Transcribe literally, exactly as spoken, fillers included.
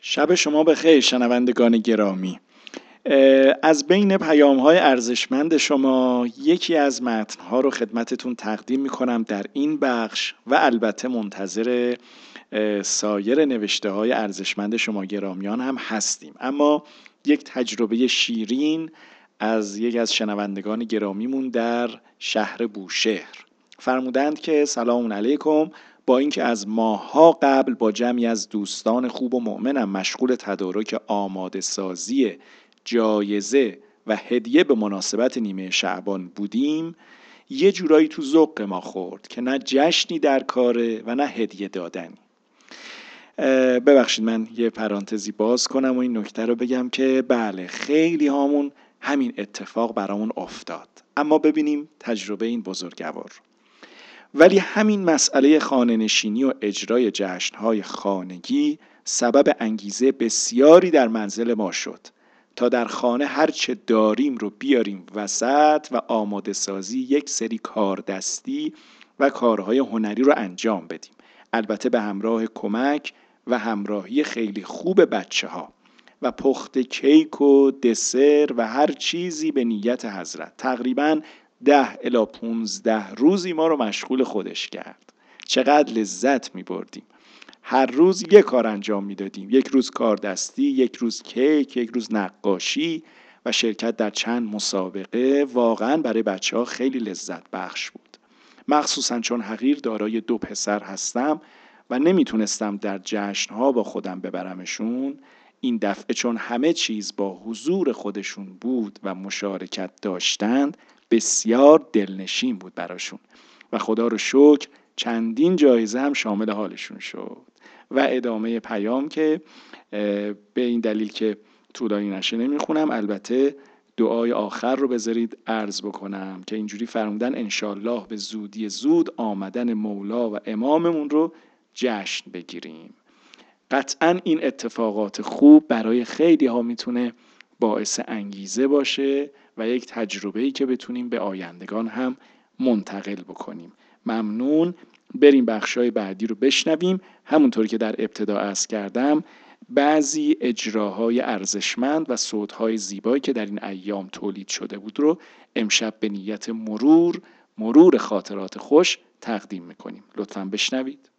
شب شما بخیر شنوندگان گرامی. از بین پیام‌های ارزشمند شما یکی از متن‌ها رو خدمتتون تقدیم می‌کنم در این بخش و البته منتظر سایر نوشته‌های ارزشمند شما گرامیان هم هستیم. اما یک تجربه شیرین از یک از شنوندگان گرامیمون در شهر بوشهر فرمودند که سلام علیکم، با اینکه از ماه‌ها قبل با جمعی از دوستان خوب و مؤمنم مشغول تدارک آماده سازی جایزه و هدیه به مناسبت نیمه شعبان بودیم، یه جورایی تو ذوق ما خورد که نه جشنی در کاره و نه هدیه دادنی. ببخشید من یه پرانتزی باز کنم و این نکته رو بگم که بله خیلی هامون همین اتفاق برامون افتاد. اما ببینیم تجربه این بزرگوار. ولی همین مسئله خانه نشینی و اجرای جشن‌های خانگی سبب انگیزه بسیاری در منزل ما شد تا در خانه هرچه داریم رو بیاریم وسط و آماده سازی یک سری کاردستی و کارهای هنری رو انجام بدیم، البته به همراه کمک و همراهی خیلی خوب بچه ها و پخت کیک و دسر و هر چیزی به نیت حضرت. تقریباً ده الی پونزده روزی ما رو مشغول خودش کرد. چقدر لذت می بردیم. هر روز یک کار انجام می دادیم. یک روز کاردستی، یک روز کیک، یک روز نقاشی و شرکت در چند مسابقه. واقعا برای بچه ها خیلی لذت بخش بود. مخصوصا چون حقیر دارای دو پسر هستم و نمیتونستم در جشنها با خودم ببرمشون، این دفعه چون همه چیز با حضور خودشون بود و مشارکت داشتند بسیار دلنشین بود براشون و خدا رو شکر چندین جایزه هم شامل حالشون شد. و ادامه پیام که به این دلیل که طولانی نشه نمیخونم، البته دعای آخر رو بذارید عرض بکنم که اینجوری فرمودن انشالله به زودی زود آمدن مولا و اماممون رو جشن بگیریم. قطعاً این اتفاقات خوب برای خیلی ها میتونه باعث انگیزه باشه و یک تجربه‌ای که بتونیم به آیندگان هم منتقل بکنیم. ممنون. بریم بخشای بعدی رو بشنویم. همونطور که در ابتدا عرض کردم بعضی اجراهای ارزشمند و صوت‌های زیبایی که در این ایام تولید شده بود رو امشب به نیت مرور مرور خاطرات خوش تقدیم میکنیم. لطفاً بشنوید.